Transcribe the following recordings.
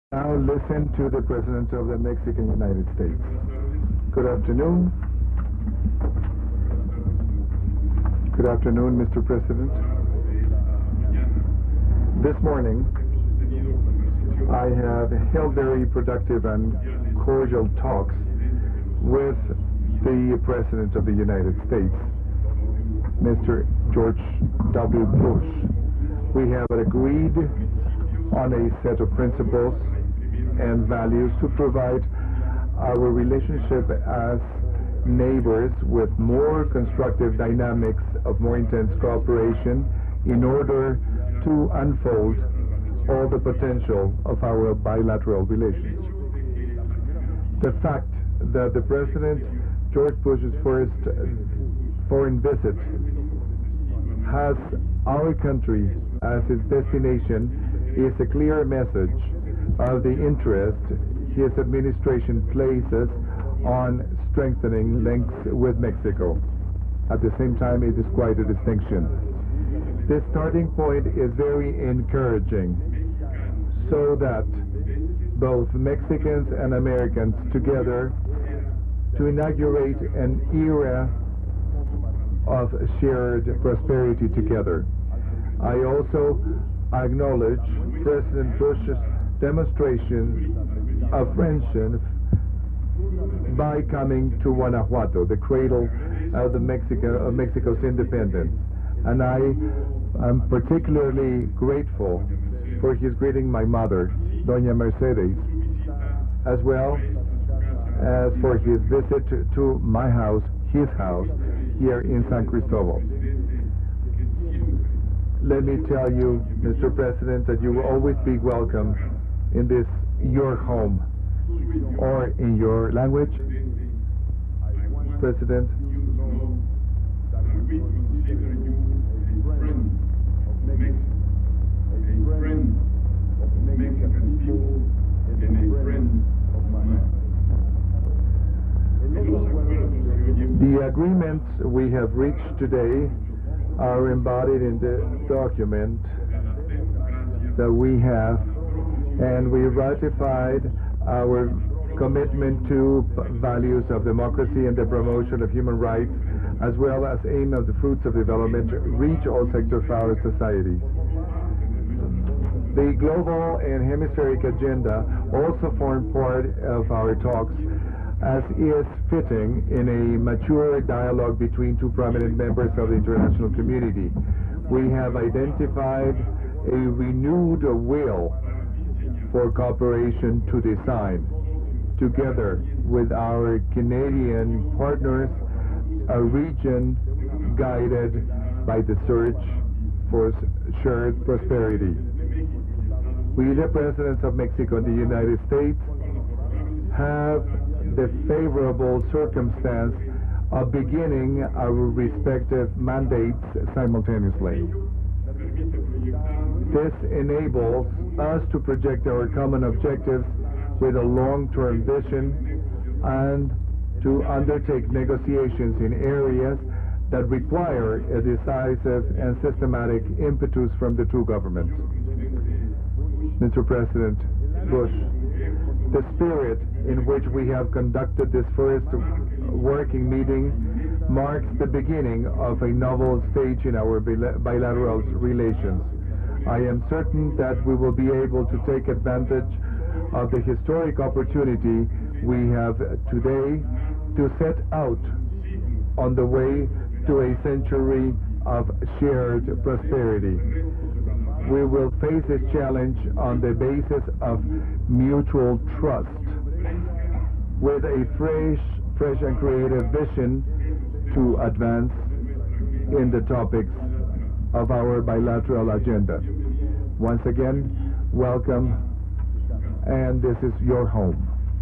Now listen to the President of the Mexican United States. Good afternoon. Good afternoon, Mr. President. This morning, I have held very productive and cordial talks with the President of the United States, Mr. George W. Bush. We have agreed on a set of principles and values to provide our relationship as neighbors with more constructive dynamics of more intense cooperation in order to unfold all the potential of our bilateral relations. The fact that the President George Bush's first foreign visit has our country as its destination is a clear message of the interest his administration places on strengthening links with Mexico. At the same time, it is quite a distinction. This starting point is very encouraging, so that both Mexicans and Americans together to inaugurate an era of shared prosperity together. I also acknowledge President Bush's demonstration of friendship by coming to Guanajuato, the cradle of Mexico's independence. And I am particularly grateful for his greeting my mother, Doña Mercedes, as well as for his visit to my house, his house, here in San Cristobal. Let me tell you, Mr. President, that you will always be welcome in this, your home, or in your language, President. The agreements we have reached today are embodied in the document that we have, and we ratified our commitment to values of democracy and the promotion of human rights, as well as aim of the fruits of development reach all sectors of our society. The global and hemispheric agenda also form part of our talks, as is fitting in a mature dialogue between two prominent members of the international community. We have identified a renewed will for cooperation to design, together with our Canadian partners, a region guided by the search for shared prosperity. We, the Presidents of Mexico and the United States, have the favorable circumstance of beginning our respective mandates simultaneously. This enables us to project our common objectives with a long-term vision and to undertake negotiations in areas that require a decisive and systematic impetus from the two governments. Mr. President Bush, the spirit in which we have conducted this first working meeting marks the beginning of a novel stage in our bilateral relations. I am certain that we will be able to take advantage of the historic opportunity we have today to set out on the way to a century of shared prosperity. We will face this challenge on the basis of mutual trust, with a fresh and creative vision to advance in the topics of our bilateral agenda. Once again, welcome, and this is your home.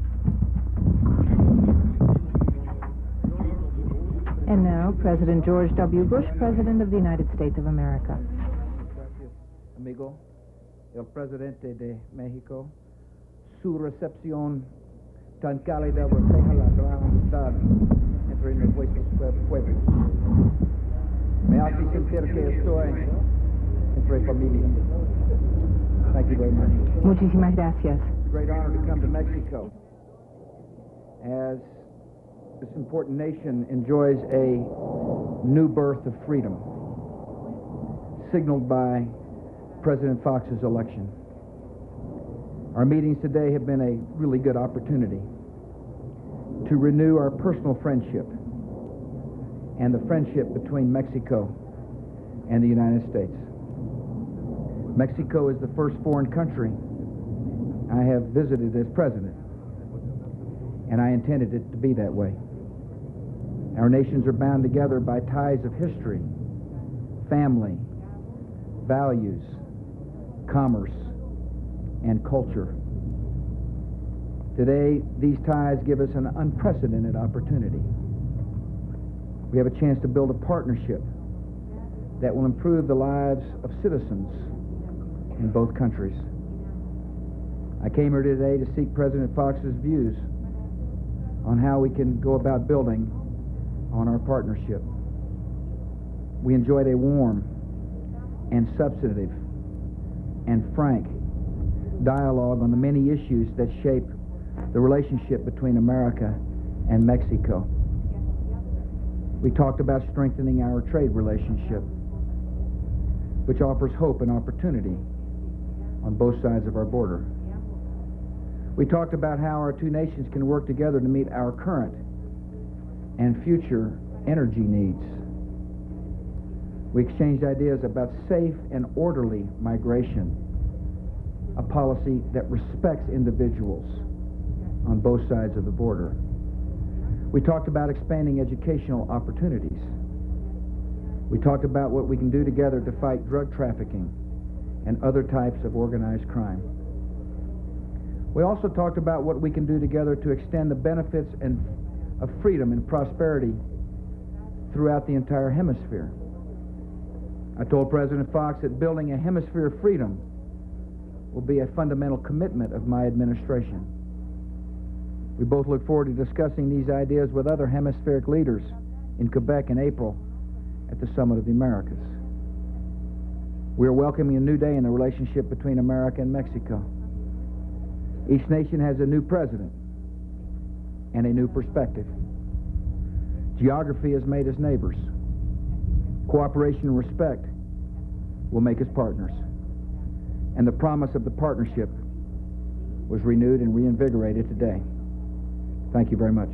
And now, President George W. Bush, President of the United States of America. Amigo, el Presidente de México, su recepción tan cálida refleja la gran amistad entre nuestros pueblos. Me hace sentir que estoy entre familia. Thank you very much. Muchísimas gracias. a great honor to come to Mexico as this important nation enjoys a new birth of freedom, signaled by President Fox's election. Our meetings today have been a really good opportunity to renew our personal friendship and the friendship between Mexico and the United States. Mexico is the first foreign country I have visited as president, and I intended it to be that way. Our nations are bound together by ties of history, family, values, commerce, and culture. Today, these ties give us an unprecedented opportunity. We have a chance to build a partnership that will improve the lives of citizens in both countries. I came here today to seek President Fox's views on how we can go about building on our partnership. We enjoyed a warm and substantive and frank dialogue on the many issues that shape the relationship between America and Mexico. We talked about strengthening our trade relationship, which offers hope and opportunity on both sides of our border. We talked about how our two nations can work together to meet our current and future energy needs. We exchanged ideas about safe and orderly migration, a policy that respects individuals on both sides of the border. We talked about expanding educational opportunities. We talked about what we can do together to fight drug trafficking and other types of organized crime. We also talked about what we can do together to extend the benefits of freedom and prosperity throughout the entire hemisphere. I told President Fox that building a hemisphere of freedom will be a fundamental commitment of my administration. We both look forward to discussing these ideas with other hemispheric leaders in Quebec in April at the Summit of the Americas. We are welcoming a new day in the relationship between America and Mexico. Each nation has a new president and a new perspective. Geography has made us neighbors. Cooperation and respect will make us partners. And the promise of the partnership was renewed and reinvigorated today. Thank you very much.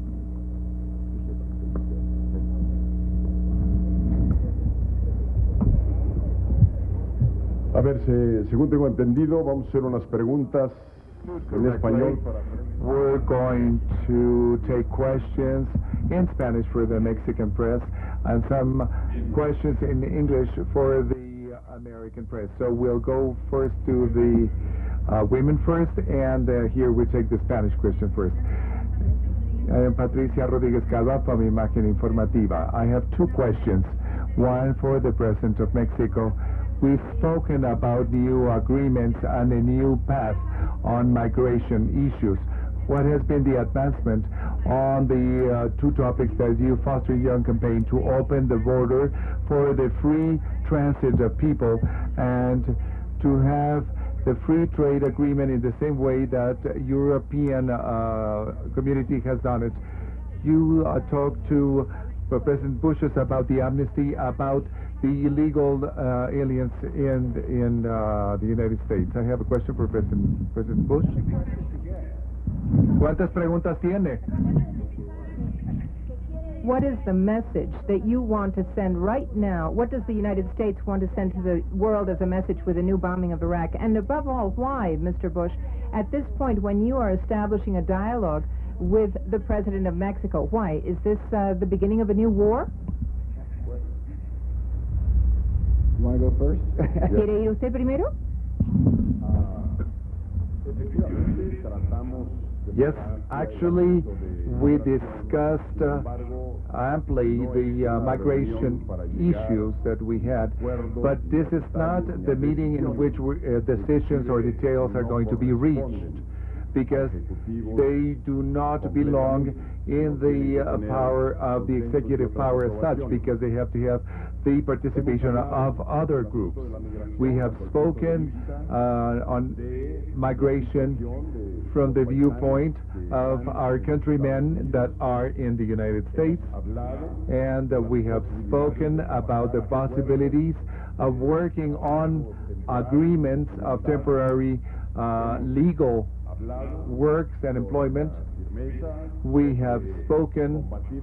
A ver, según tengo entendido, vamos a hacer unas preguntas en español. We're going to take questions in Spanish for the Mexican press and some questions in English for the American press. So we'll go first to the women first, and here we take the Spanish question first. Patricia Rodriguez Calva from Imagen Informativa. I have two questions. One for the President of Mexico. We've spoken about new agreements and a new path on migration issues. What has been the advancement on the two topics that you foster your campaign to open the border for the free transit of people and to have the free trade agreement in the same way that European community has done it? You talked to President Bush about the amnesty, about the illegal aliens in the United States. I have a question for President Bush. ¿Cuántas preguntas tiene? What is the message that you want to send right now? What does the United States want to send to the world as a message with a new bombing of Iraq? And above all, why, Mr. Bush, at this point when you are establishing a dialogue with the President of Mexico, why? Is this the beginning of a new war? You want to go first? ¿Quiere ir usted primero? Yes, actually, we discussed amply the migration issues that we had, but this is not the meeting in which decisions or details are going to be reached, because they do not belong in the power of the executive power as such, because they have to have the participation of other groups. We have spoken on migration from the viewpoint of our countrymen that are in the United States, and we have spoken about the possibilities of working on agreements of temporary legal works and employment. We have spoken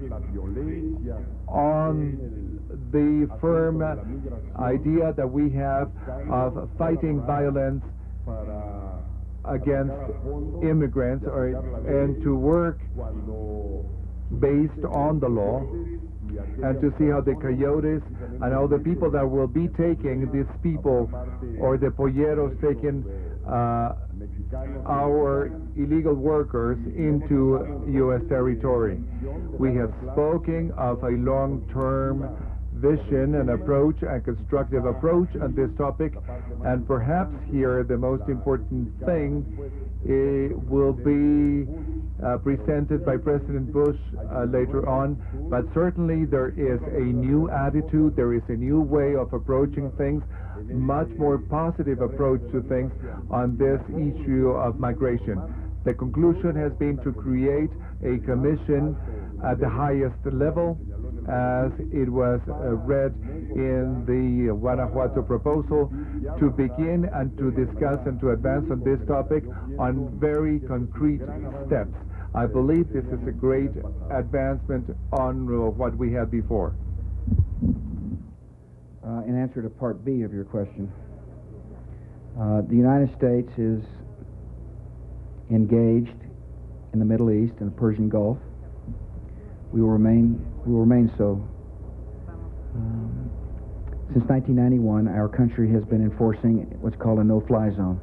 on the firm idea that we have of fighting violence against immigrants, and to work based on the law, and to see how the coyotes and all the people that will be taking these people, or the polleros taking our illegal workers into U.S. territory. We have spoken of a long-term vision and approach, a constructive approach on this topic, and perhaps here the most important thing will be presented by President Bush later on, but certainly there is a new attitude, there is a new way of approaching things, much more positive approach to things on this issue of migration. The conclusion has been to create a commission at the highest level, as it was read in the Guanajuato proposal, to begin and to discuss and to advance on this topic on very concrete steps. I believe this is a great advancement on what we had before. In answer to part B of your question, the United States is engaged in the Middle East and the Persian Gulf. We will remain so. Since 1991, our country has been enforcing what's called a no-fly zone.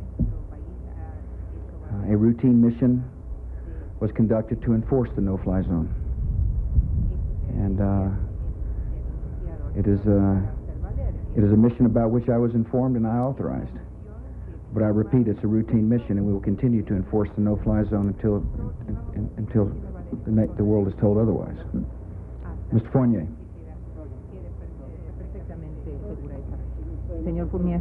A routine mission was conducted to enforce the no-fly zone, and it is a mission about which I was informed and I authorized. But I repeat, it's a routine mission, and we will continue to enforce the no-fly zone until the world is told otherwise. Mr. Fournier. Senor Fournier.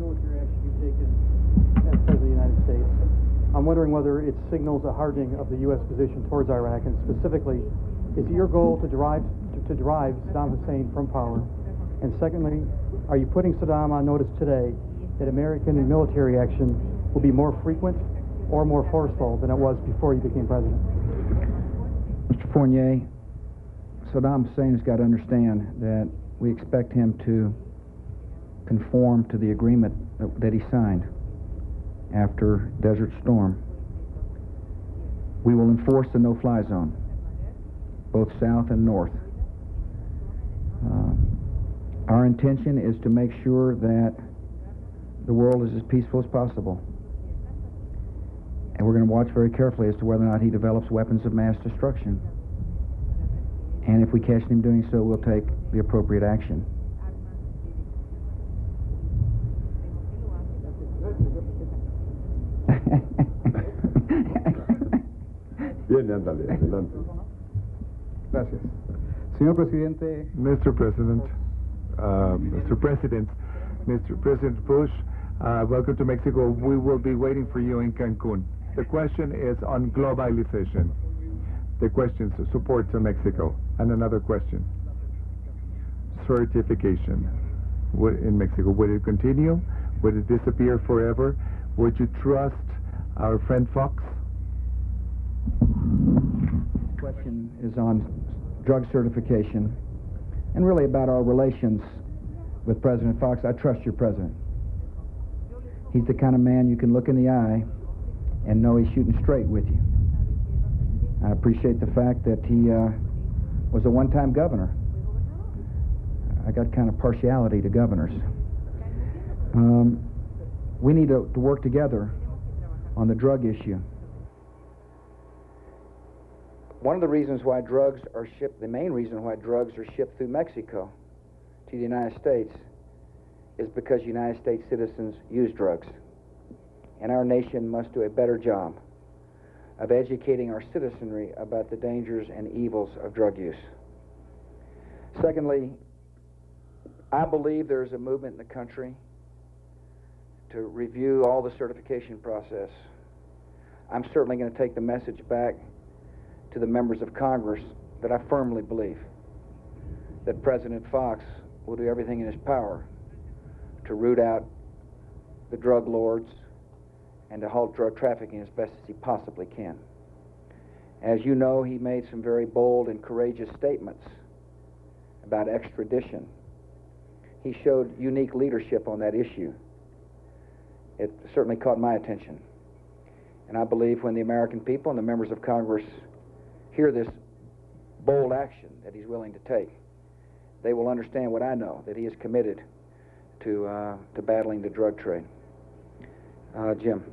As President of the United States, I'm wondering whether it signals a hardening of the U.S. position towards Iraq, and specifically, is it your goal to drive Saddam Hussein from power? And secondly, are you putting Saddam on notice today that American military action will be more frequent or more forceful than it was before you became president? Mr. Fournier, Saddam Hussein has got to understand that we expect him to conform to the agreement that he signed after Desert Storm. We will enforce the no-fly zone, both south and north. Our intention is to make sure that the world is as peaceful as possible. And we're going to watch very carefully as to whether or not he develops weapons of mass destruction. And if we catch him doing so, we'll take the appropriate action. Bien, ándale, adelante. Gracias. Señor Presidente. Mr. President, Mr. President Bush, welcome to Mexico. We will be waiting for you in Cancun. The question is on globalization. The question is support to Mexico. And another question. Certification in Mexico. Would it continue? Would it disappear forever? Would you trust our friend Fox? The question is on drug certification and really about our relations with President Fox. I trust your president. He's the kind of man you can look in the eye and know he's shooting straight with you. I appreciate the fact that he was a one-time governor. I got kind of partiality to governors. We need to work together on the drug issue. One of the reasons why drugs are shipped, the main reason why drugs are shipped through Mexico to the United States is because United States citizens use drugs. And our nation must do a better job of educating our citizenry about the dangers and evils of drug use. Secondly, I believe there's a movement in the country to review all the certification process. I'm certainly going to take the message back to the members of Congress that I firmly believe that President Fox will do everything in his power to root out the drug lords and to halt drug trafficking as best as he possibly can. As you know, he made some very bold and courageous statements about extradition. He showed unique leadership on that issue. It certainly caught my attention. And I believe when the American people and the members of Congress hear this bold action that he's willing to take, they will understand what I know, that he is committed to battling the drug trade. Jim.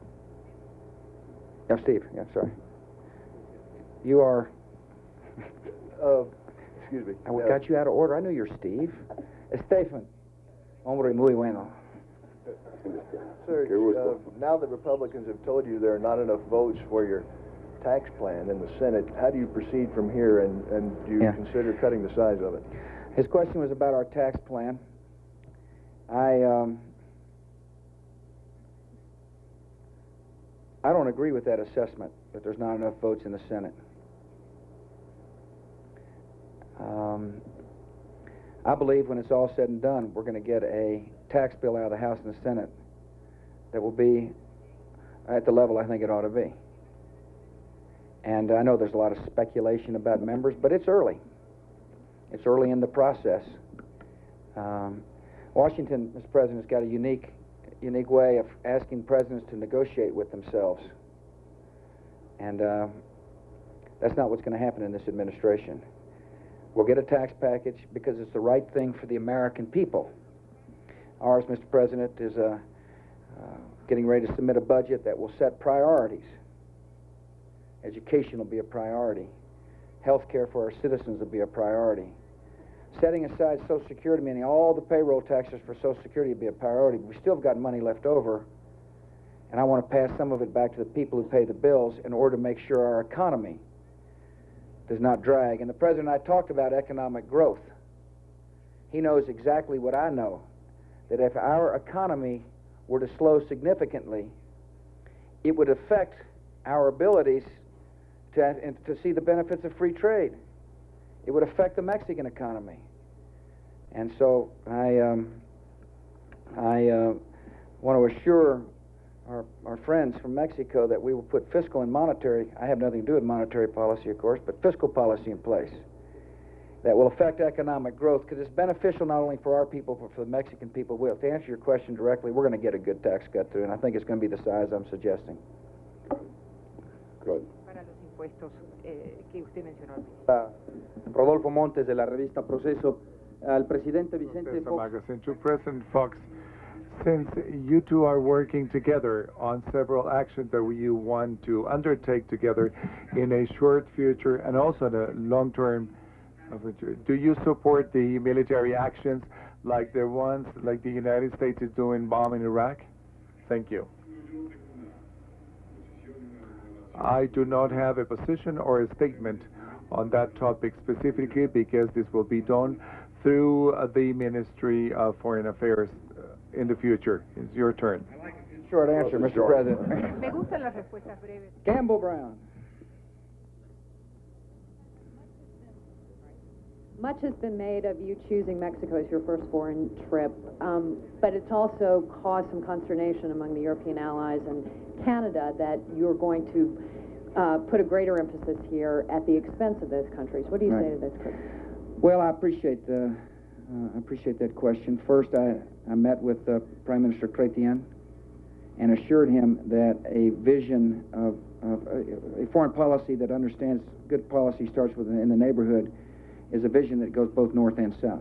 Yeah, Steve. Yeah, sorry. You are... excuse me. I got you out of order. I knew you're Steve. Estefan. Hombre muy bueno. Sir, now that Republicans have told you there are not enough votes for your tax plan in the Senate, how do you proceed from here, and do you consider cutting the size of it? His question was about our tax plan. I don't agree with that assessment that there's not enough votes in the Senate. I believe when it's all said and done, we're going to get a tax bill out of the House and the Senate that will be at the level I think it ought to be. And I know there's a lot of speculation about members, but it's early. It's early in the process. Washington, Mr. President, has got a unique way of asking presidents to negotiate with themselves. And that's not what's going to happen in this administration. We'll get a tax package because it's the right thing for the American people. Ours, Mr. President, is getting ready to submit a budget that will set priorities. Education will be a priority. Health care for our citizens will be a priority. Setting aside Social Security, meaning all the payroll taxes for Social Security will be a priority, but we still have got money left over, and I want to pass some of it back to the people who pay the bills in order to make sure our economy does not drag. And the President and I talked about economic growth. He knows exactly what I know, that if our economy were to slow significantly, it would affect our abilities to see the benefits of free trade. It would affect the Mexican economy. And so I want to assure our friends from Mexico that we will put fiscal and monetary, I have nothing to do with monetary policy, of course, but fiscal policy in place that will affect economic growth, because it's beneficial not only for our people, but for the Mexican people. Well, to answer your question directly, we're going to get a good tax cut through, and I think it's going to be the size I'm suggesting. Good. Rodolfo Montes de la revista Proceso. Al presidente Vicente Fox. Magazine. To President Fox, since you two are working together on several actions that you want to undertake together in a short future and also in a long term future, do you support the military actions like the ones like the United States is doing bombing Iraq? Thank you. I do not have a position or a statement on that topic specifically, because this will be done through the Ministry of Foreign Affairs in the future. It's your turn. Short answer, Mr. President. Me gustan las respuestas breves. Campbell Brown. Much has been made of you choosing Mexico as your first foreign trip, but it's also caused some consternation among the European allies and Canada that you're going to put a greater emphasis here at the expense of those countries. What do you say to this, Chris? Well, I appreciate that question. First, I met with Prime Minister Chrétien and assured him that a vision of a foreign policy that understands good policy starts with in the neighborhood is a vision that goes both north and south.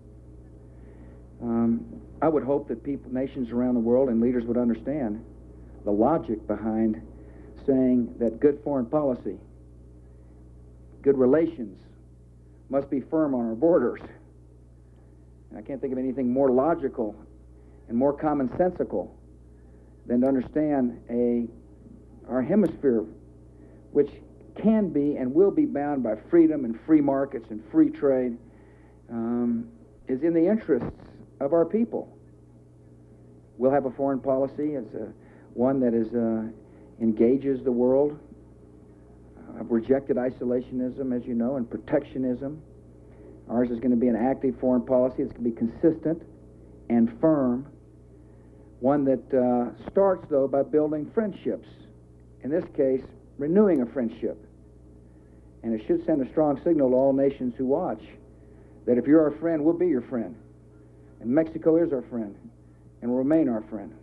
I would hope that nations around the world and leaders would understand the logic behind saying that good foreign policy, good relations, must be firm on our borders. And I can't think of anything more logical and more commonsensical than to understand our hemisphere, which can be and will be bound by freedom and free markets and free trade, is in the interests of our people. We'll have a foreign policy as one that is engages the world. I've rejected isolationism, as you know, and protectionism. Ours is going to be an active foreign policy. It's going to be consistent and firm. One that starts, though, by building friendships. In this case, renewing a friendship. And it should send a strong signal to all nations who watch that if you're our friend, we'll be your friend. And Mexico is our friend and will remain our friend.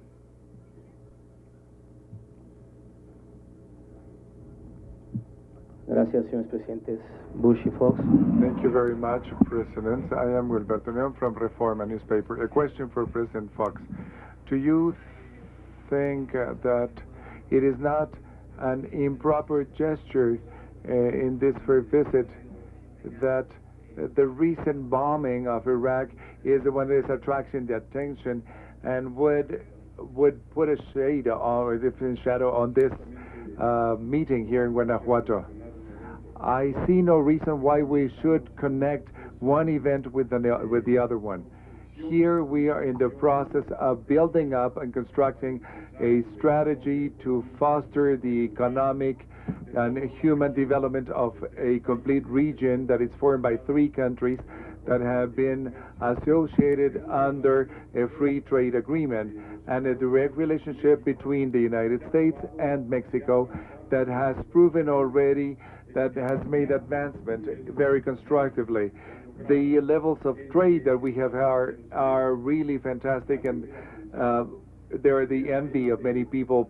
Gracias, señores presidentes Bush y Fox. Thank you very much, President. I am Wilberto León from Reforma newspaper. A question for President Fox. Do you think that it is not an improper gesture in this first visit that the recent bombing of Iraq is the one that is attracting the attention and would put a shade or a different shadow on this meeting here in Guanajuato? I see no reason why we should connect one event with the other one. Here we are in the process of building up and constructing a strategy to foster the economic and human development of a complete region that is formed by 3 countries that have been associated under a free trade agreement and a direct relationship between the United States and Mexico that has proven already that has made advancement very constructively. The levels of trade that we have are really fantastic, and they're the envy of many people.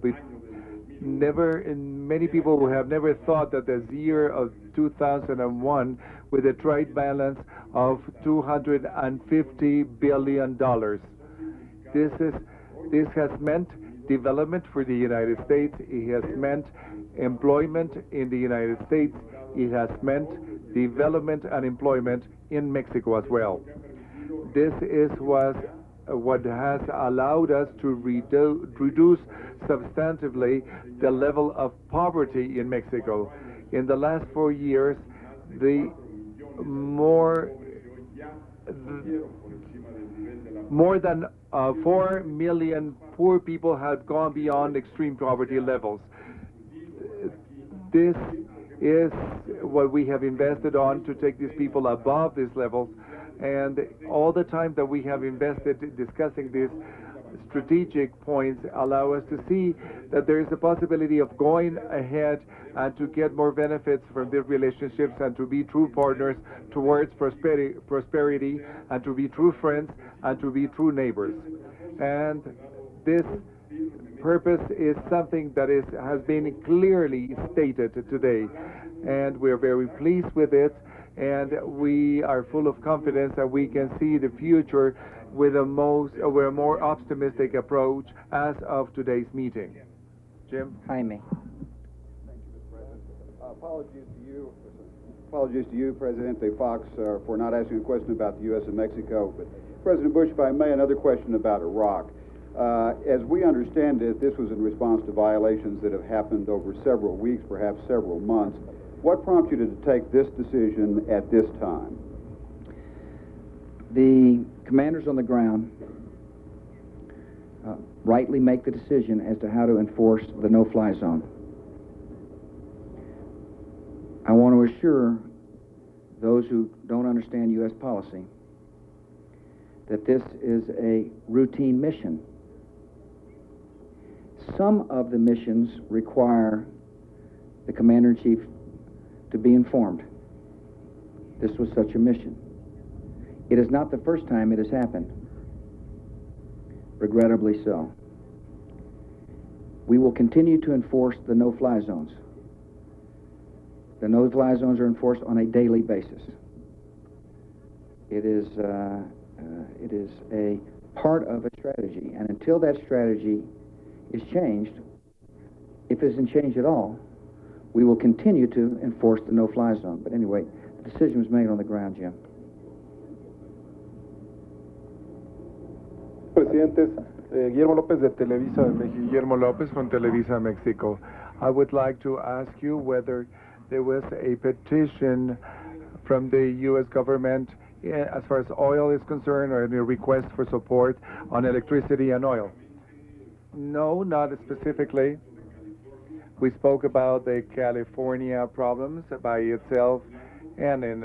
Many people who have never thought that the year of 2001, with a trade balance of $250 billion, this has meant development for the United States. It has meant employment in the United States. It has meant development and employment in Mexico as well. This is what has allowed us to reduce substantively the level of poverty in Mexico. In the last 4 years, more than 4 million poor people have gone beyond extreme poverty levels. This is what we have invested on to take these people above these levels, and all the time that we have invested discussing these strategic points allow us to see that there is a possibility of going ahead and to get more benefits from these relationships and to be true partners towards prosperity and to be true friends and to be true neighbors. And this purpose is something that has been clearly stated today, and we're very pleased with it, and we are full of confidence that we can see the future with a more optimistic approach as of today's meeting. Jim? Jaime. Apologies to you, Presidente Fox, for not asking a question about the U.S. and Mexico. But President Bush, if I may, another question about Iraq. As we understand it, this was in response to violations that have happened over several weeks, perhaps several months. What prompted you to take this decision at this time? The commanders on the ground rightly make the decision as to how to enforce the no-fly zone. I want to assure those who don't understand U.S. policy that this is a routine mission. Some of the missions require the Commander-in-Chief to be informed. This was such a mission. It is not the first time it has happened, regrettably so. We will continue to enforce the no-fly zones. The no-fly zones are enforced on a daily basis. It is a part of a strategy, and until that strategy is changed, if it isn't changed at all, we will continue to enforce the no-fly zone. But anyway, the decision was made on the ground, Jim. Presidentes, Guillermo López de Televisa de México. Guillermo López from Televisa Mexico. I would like to ask you whether there was a petition from the U.S. government as far as oil is concerned, or any request for support on electricity and oil? No, not specifically. We spoke about the California problems by itself, and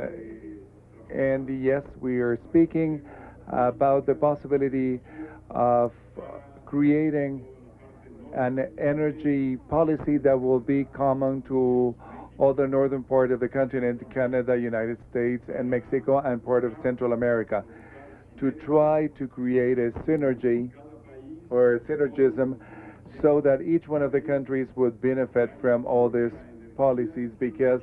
yes, we are speaking about the possibility of creating an energy policy that will be common to all the northern part of the continent, Canada, United States, and Mexico, and part of Central America, to try to create a synergy or synergism so that each one of the countries would benefit from all these policies, because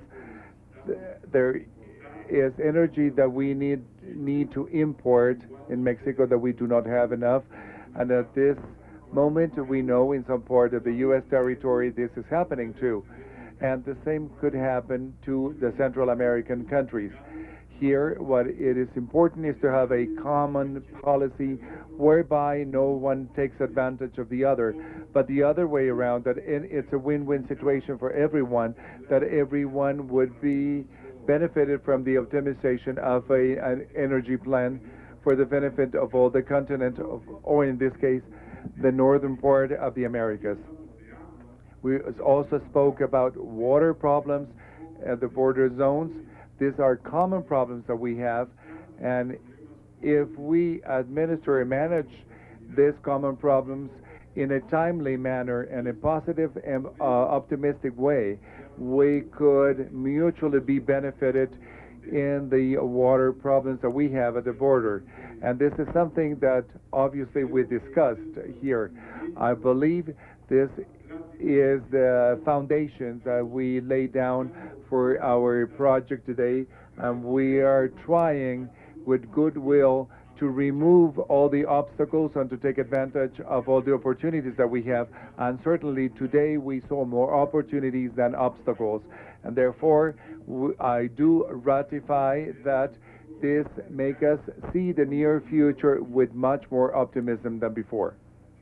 there is energy that we need to import in Mexico that we do not have enough, and at this moment we know in some part of the U.S. territory this is happening too. And the same could happen to the Central American countries. Here, what it is important is to have a common policy whereby no one takes advantage of the other, but the other way around, that it's a win-win situation for everyone, that everyone would be benefited from the optimization of an energy plan for the benefit of all the continent, or in this case, the northern part of the Americas. We also spoke about water problems at the border zones. These are common problems that we have, and if we administer and manage these common problems in a timely manner and a positive and optimistic way, we could mutually be benefited in the water problems that we have at the border. And this is something that obviously we discussed here. I believe this is the foundation that we laid down for our project today, and we are trying with goodwill to remove all the obstacles and to take advantage of all the opportunities that we have. And certainly today we saw more opportunities than obstacles, and therefore I do ratify that this makes us see the near future with much more optimism than before.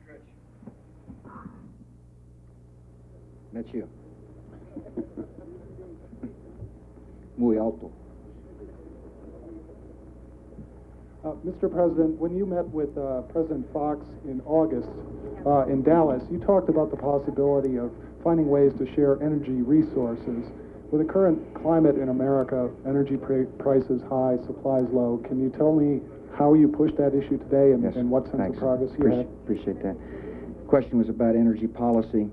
That's you. Muy alto. Mr. President, when you met with President Fox in August in Dallas, you talked about the possibility of finding ways to share energy resources. With the current climate in America, energy prices high, supplies low, can you tell me how you pushed that issue today and, yes, and what sense thanks. of progress you had? Appreciate that. The question was about energy policy.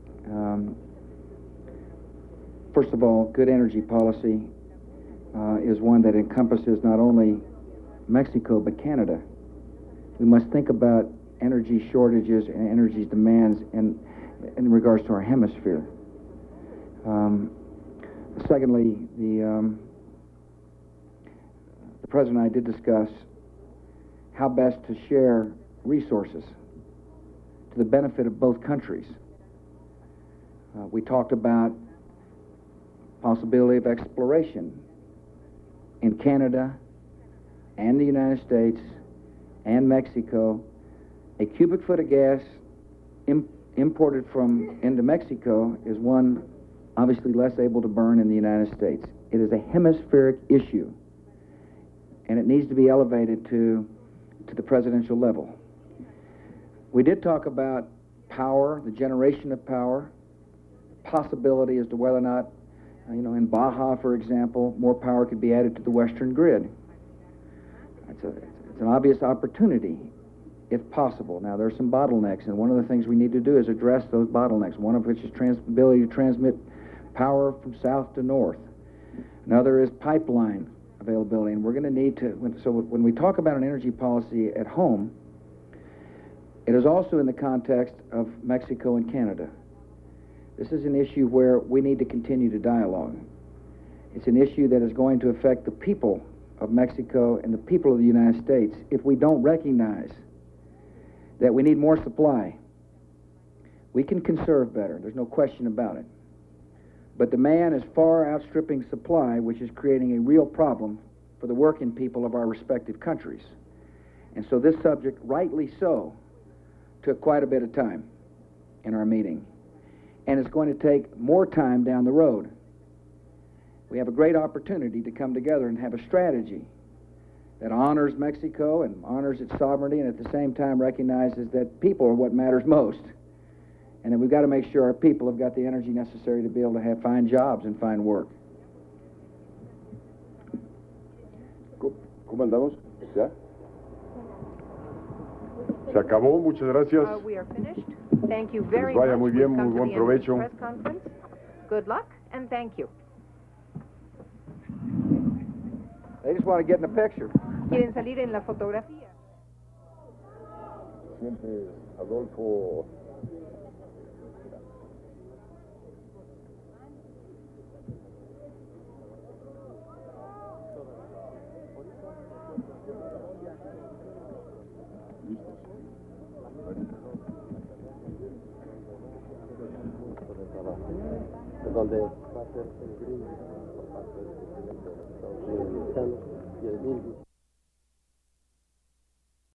First of all, good energy policy is one that encompasses not only Mexico but Canada. We must think about energy shortages and energy demands in regards to our hemisphere. Secondly, the President and I did discuss how best to share resources to the benefit of both countries. We talked about possibility of exploration in Canada and the United States and Mexico. A cubic foot of gas imported into Mexico is one obviously less able to burn in the United States. It is a hemispheric issue, and it needs to be elevated to the presidential level. We did talk about power, the generation of power, possibility as to whether or not, in Baja, for example, more power could be added to the Western grid. It's an obvious opportunity, if possible. Now, there are some bottlenecks, and one of the things we need to do is address those bottlenecks, one of which is ability to transmit power from south to north. Another is pipeline availability, and we're going to need to, so when we talk about an energy policy at home, it is also in the context of Mexico and Canada. This is an issue where we need to continue to dialogue. It's an issue that is going to affect the people of Mexico and the people of the United States if we don't recognize that we need more supply. We can conserve better, there's no question about it. But demand is far outstripping supply, which is creating a real problem for the working people of our respective countries. And so this subject, rightly so, took quite a bit of time in our meeting. And it's going to take more time down the road. We have a great opportunity to come together and have a strategy that honors Mexico and honors its sovereignty, and at the same time recognizes that people are what matters most. And that we've got to make sure our people have got the energy necessary to be able to find jobs and find work. ¿Cómo andamos? ¿Ya? Se acabó, muchas gracias. We are finished. Thank you very Que les vaya much. muy bien, We've come muy to buen the end of the provecho. press conference. Good luck, and thank you. They just want to get in the picture. Quieren salir en la fotografía. Presidente Adolfo. Donde va a ser el gringo por parte del presidente de los Estados Unidos y el mismo.